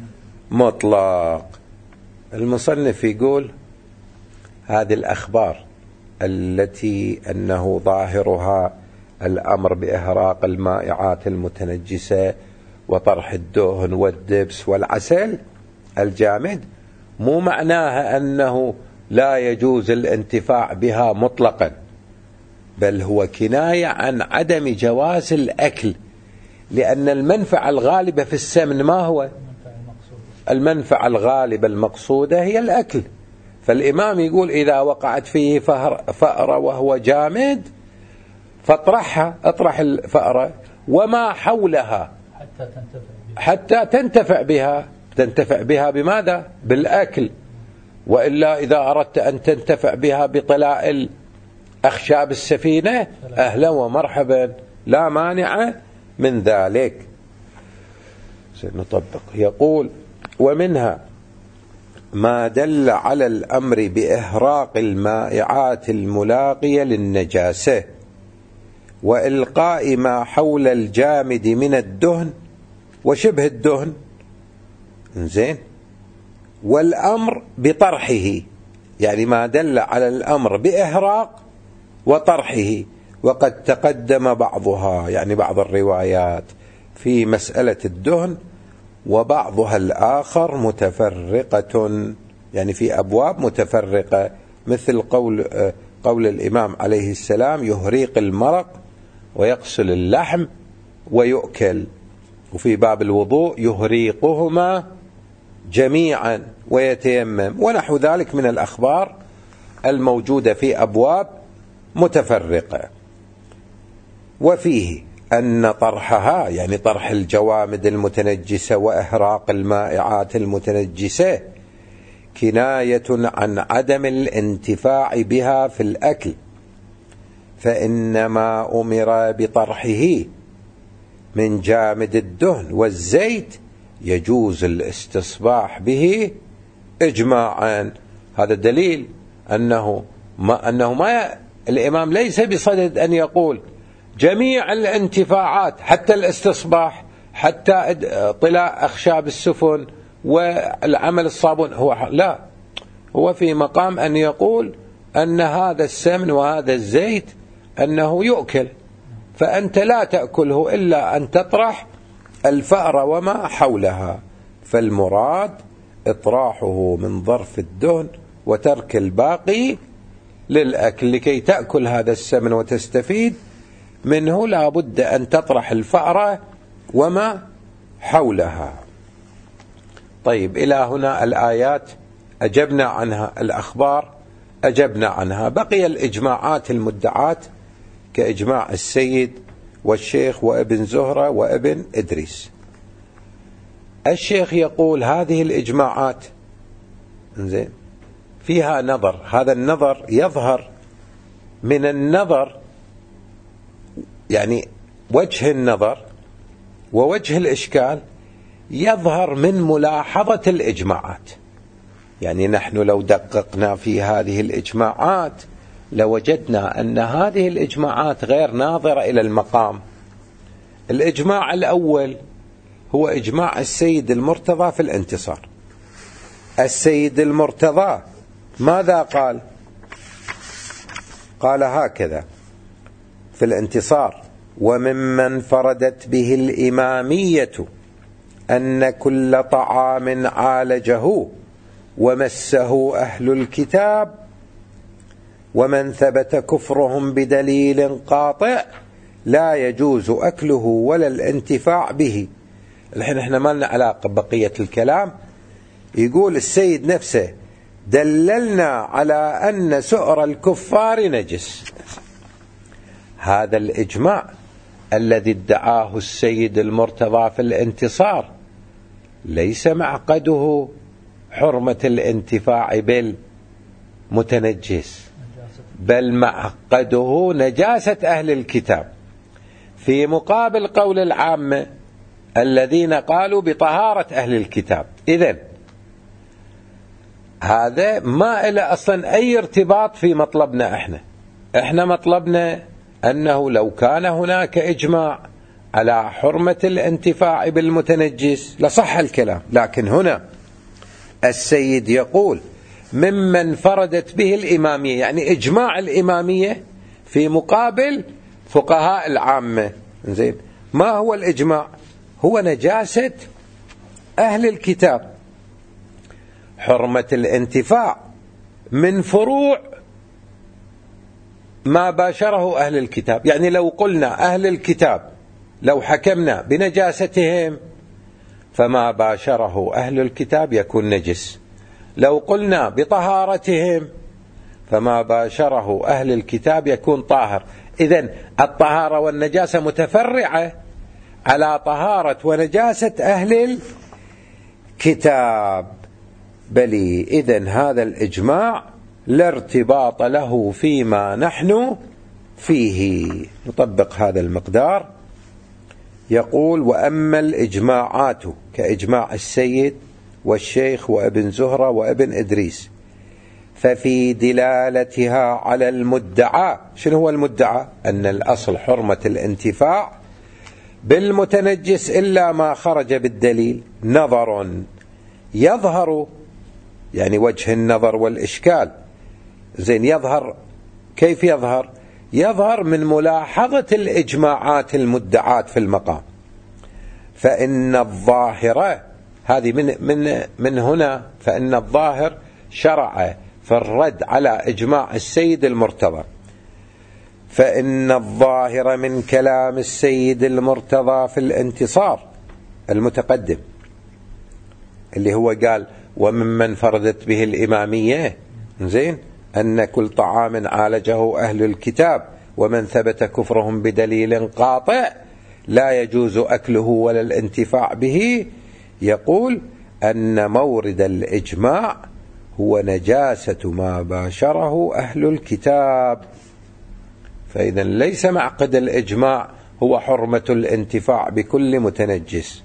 مطلق. المصنف يقول هذه الأخبار التي أنه ظاهرها الأمر بإهراق المائعات المتنجسة وطرح الدهن والدبس والعسل الجامد، مو معناها أنه لا يجوز الانتفاع بها مطلقا، بل هو كناية عن عدم جواز الأكل، لأن المنفعة الغالبة في السمن ما هو؟ المنفعة الغالبة المقصودة هي الأكل. فالإمام يقول إذا وقعت فيه فأرة وهو جامد فاطرحها، اطرح الفأرة وما حولها حتى تنتفع بها. تنتفع بها بماذا؟ بالأكل. وإلا إذا أردت أن تنتفع بها بطلاء أخشاب السفينة أهلا ومرحبا، لا مانع من ذلك. سنطبق. يقول: ومنها ما دل على الأمر بإهراق المائعات الملاقية للنجاسة وإلقاء ما حول الجامد من الدهن وشبه الدهن، زين، والأمر بطرحه، يعني ما دل على الأمر بإهراق وطرحه. وقد تقدم بعضها، يعني بعض الروايات في مسألة الدهن، وبعضها الآخر متفرقة، يعني في أبواب متفرقة، مثل قول الإمام عليه السلام: يهريق المرق ويغسل اللحم ويؤكل. وفي باب الوضوء: يهريقهما جميعا ويتيمم، ونحو ذلك من الأخبار الموجودة في أبواب متفرقة. وفيه أن طرحها، يعني طرح الجوامد المتنجسة وإهراق المائعات المتنجسة، كناية عن عدم الانتفاع بها في الأكل، فإنما أمر بطرحه من جامد الدهن والزيت يجوز الاستصباح به إجماعا. هذا دليل أنه ما الإمام ليس بصدد أن يقول جميع الانتفاعات حتى الاستصباح حتى طلاء أخشاب السفن والعمل الصابون، لا، هو في مقام أن يقول أن هذا السمن وهذا الزيت أنه يؤكل، فأنت لا تأكله إلا أن تطرح الفأرة وما حولها. فالمراد إطراحه من ظرف الدهن وترك الباقي للأكل. لكي تأكل هذا السمن وتستفيد منه لا بد أن تطرح الفأرة وما حولها. طيب، إلى هنا الآيات أجبنا عنها، الأخبار أجبنا عنها. بقي الإجماعات المدعات كإجماع السيد والشيخ وابن زهرة وابن إدريس. الشيخ يقول هذه من النظر، يعني وجه النظر ووجه الإشكال يظهر من ملاحظة الإجماعات. يعني نحن لو دققنا في هذه الإجماعات لوجدنا أن هذه الإجماعات غير ناظرة إلى المقام. الإجماع الأول هو إجماع السيد المرتضى في الانتصار. السيد المرتضى ماذا قال؟ قال هكذا في الانتصار: وممن فردت به الإمامية أن كل طعام عالجه ومسه أهل الكتاب ومن ثبت كفرهم بدليل قاطع لا يجوز أكله ولا الانتفاع به. الحين احنا ما لنا علاقة ببقية الكلام. يقول السيد نفسه: دللنا على أن سؤر الكفار نجس. هذا الإجماع الذي ادعاه السيد المرتضى في الانتصار ليس معقده حرمة الانتفاع بالمتنجس، بل معقده نجاسة أهل الكتاب، في مقابل قول العامة الذين قالوا بطهارة أهل الكتاب. إذن هذا ما إلى أصلا أي ارتباط في مطلبنا. احنا مطلبنا أنه لو كان هناك إجماع على حرمة الانتفاع بالمتنجس لصح الكلام، لكن هنا السيد يقول ممن فردت به الإمامية، يعني إجماع الإمامية في مقابل فقهاء العامة. زين، ما هو الإجماع؟ هو نجاسة أهل الكتاب. حرمة الانتفاع من فروع ما باشره أهل الكتاب. يعني لو قلنا أهل الكتاب، لو حكمنا بنجاستهم فما باشره أهل الكتاب يكون نجس. لو قلنا بطهارتهم فما باشره أهل الكتاب يكون طاهر. إذن الطهارة والنجاسة متفرعة على طهارة ونجاسة أهل الكتاب. بلي إذن هذا الإجماع لا ارتباط له فيما نحن فيه. نطبق هذا المقدار. يقول: وأما الإجماعات كإجماع السيد والشيخ وابن زهرة وابن إدريس ففي دلالتها على المدعى. شنو هو المدعى؟ أن الأصل حرمة الانتفاع بالمتنجس إلا ما خرج بالدليل نظر يظهر، يعني وجه النظر والإشكال. زين، يظهر كيف يظهر؟ يظهر من ملاحظة الإجماعات المدعاة في المقام. فإن الظاهرة هذه من هنا، فإن الظاهر شرع في الرد على إجماع السيد المرتضى. فإن الظاهر من كلام السيد المرتضى في الانتصار المتقدم اللي هو قال: وممن فردت به الإمامية، زين، أن كل طعام عالجه أهل الكتاب ومن ثبت كفرهم بدليل قاطع لا يجوز أكله ولا الانتفاع به. يقول أن مورد الإجماع هو نجاسة ما باشره أهل الكتاب. فإذا ليس معقد الإجماع هو حرمة الانتفاع بكل متنجس.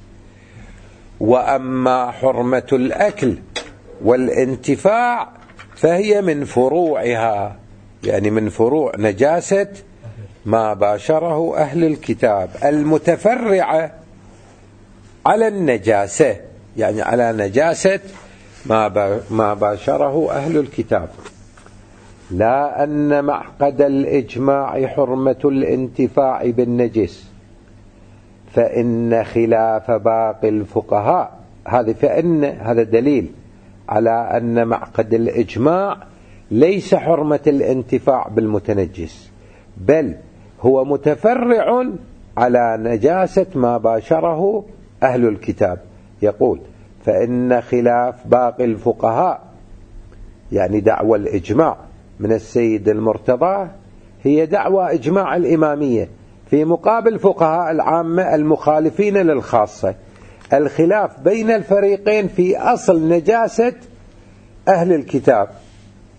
وأما حرمة الأكل والانتفاع فهي من فروعها، يعني من فروع نجاسة ما باشره أهل الكتاب المتفرعة على النجاسة، يعني على نجاسة ما باشره أهل الكتاب. لا أن معقد الإجماع حرمة الانتفاع بالنجس، فإن خلاف باقي الفقهاء. هذا دليل على أن معقد الإجماع ليس حرمة الانتفاع بالمتنجس، بل هو متفرع على نجاسة ما باشره أهل الكتاب. يقول: فإن خلاف باقي الفقهاء، يعني دعوى الإجماع من السيد المرتضى هي دعوى إجماع الإمامية في مقابل فقهاء العامة المخالفين للخاصة. الخلاف بين الفريقين في أصل نجاسة أهل الكتاب،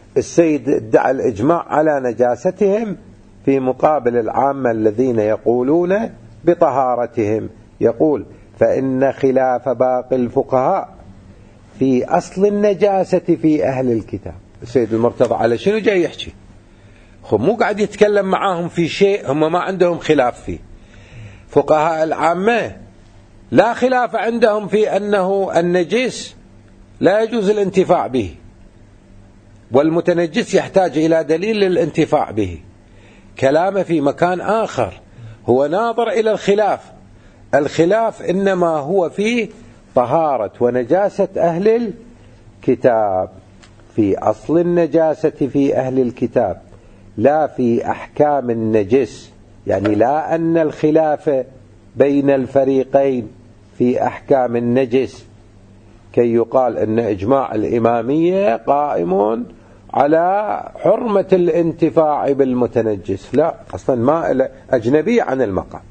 السيد ادعى الإجماع على نجاستهم في مقابل العامة الذين يقولون بطهارتهم. يقول فإن خلاف باقي الفقهاء في أصل النجاسة في أهل الكتاب. السيد المرتضى على شنو جاي يحكي؟ مو قاعد يتكلم معاهم في شيء هم ما عندهم خلاف فيه. فقهاء العامة لا خلاف عندهم في أنه النجس لا يجوز الانتفاع به، والمتنجس يحتاج إلى دليل للانتفاع به. كلامه في مكان آخر هو ناظر إلى الخلاف. الخلاف إنما هو في طهارة ونجاسة أهل الكتاب، في أصل النجاسة في أهل الكتاب، لا في أحكام النجس. يعني لا أن الخلاف بين الفريقين في أحكام النجس كي يقال أن إجماع الإمامية قائم على حرمة الانتفاع بالمتنجس. لا، أصلا ما أجنبي عن المقام.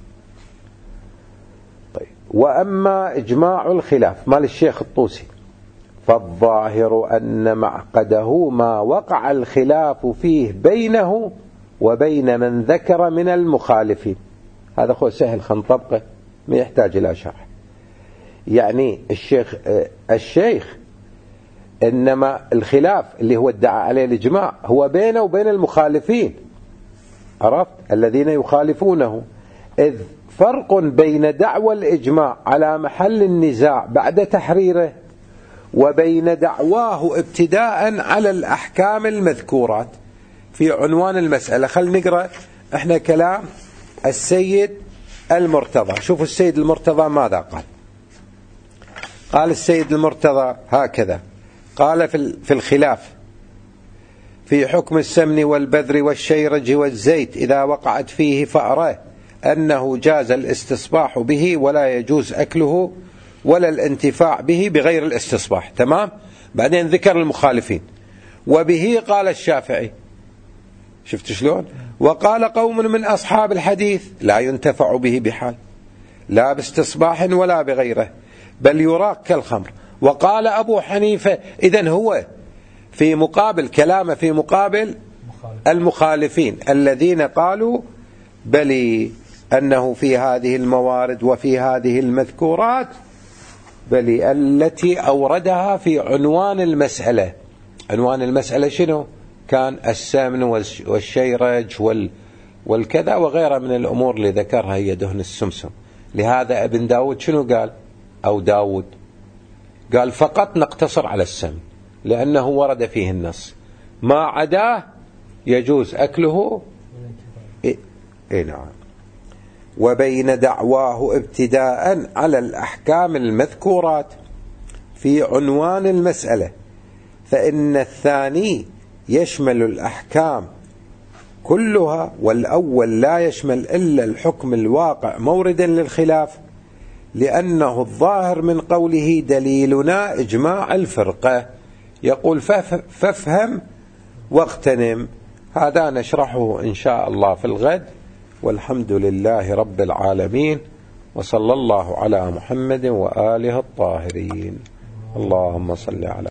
طيب، وأما إجماع الخلاف مال الشيخ الطوسي فالظاهر أن معقده ما وقع الخلاف فيه بينه وبين من ذكر من المخالفين. هذا هو سهل خنطبقه، ما يحتاج إلى شرح. يعني الشيخ إنما الخلاف اللي هو ادعى عليه الإجماع هو بينه وبين المخالفين، عرفت، الذين يخالفونه. إذ فرق بين دعوى الإجماع على محل النزاع بعد تحريره وبين دعواه ابتداء على الأحكام المذكورات في عنوان المسألة. خل نقرأ احنا كلام السيد المرتضى. شوفوا السيد المرتضى ماذا قال. قال السيد المرتضى هكذا، قال في الخلاف في حكم السمن والبذر والشيرج والزيت إذا وقعت فيه فأرة أنه جاز الاستصباح به ولا يجوز أكله ولا الانتفاع به بغير الاستصباح. تمام. بعدين ذكر المخالفين. وبه قال الشافعي، شفت شلون؟ وقال قوم من أصحاب الحديث لا ينتفع به بحال، لا باستصباح ولا بغيره، بل يراك كالخمر. وقال أبو حنيفة، إذن هو في مقابل كلامه في مقابل المخالفين الذين قالوا بل أنه في هذه الموارد وفي هذه المذكورات، بل التي أوردها في عنوان المسألة. عنوان المسألة شنو كان؟ السمن والشيرج والكذا وغيرها من الأمور اللي ذكرها هي دهن السمسم. لهذا ابن داود شنو قال؟ أو داود قال فقط نقتصر على السمن لأنه ورد فيه النص، ما عداه يجوز أكله. نعم. وبين دعواه ابتداء على الأحكام المذكورات في عنوان المسألة، فإن الثاني يشمل الأحكام كلها، والأول لا يشمل إلا الحكم الواقع موردا للخلاف، لأنه الظاهر من قوله دليلنا إجماع الفرقة. يقول فافهم واغتنم. هذا نشرحه إن شاء الله في الغد، والحمد لله رب العالمين، وصلى الله على محمد وآله الطاهرين. اللهم صل على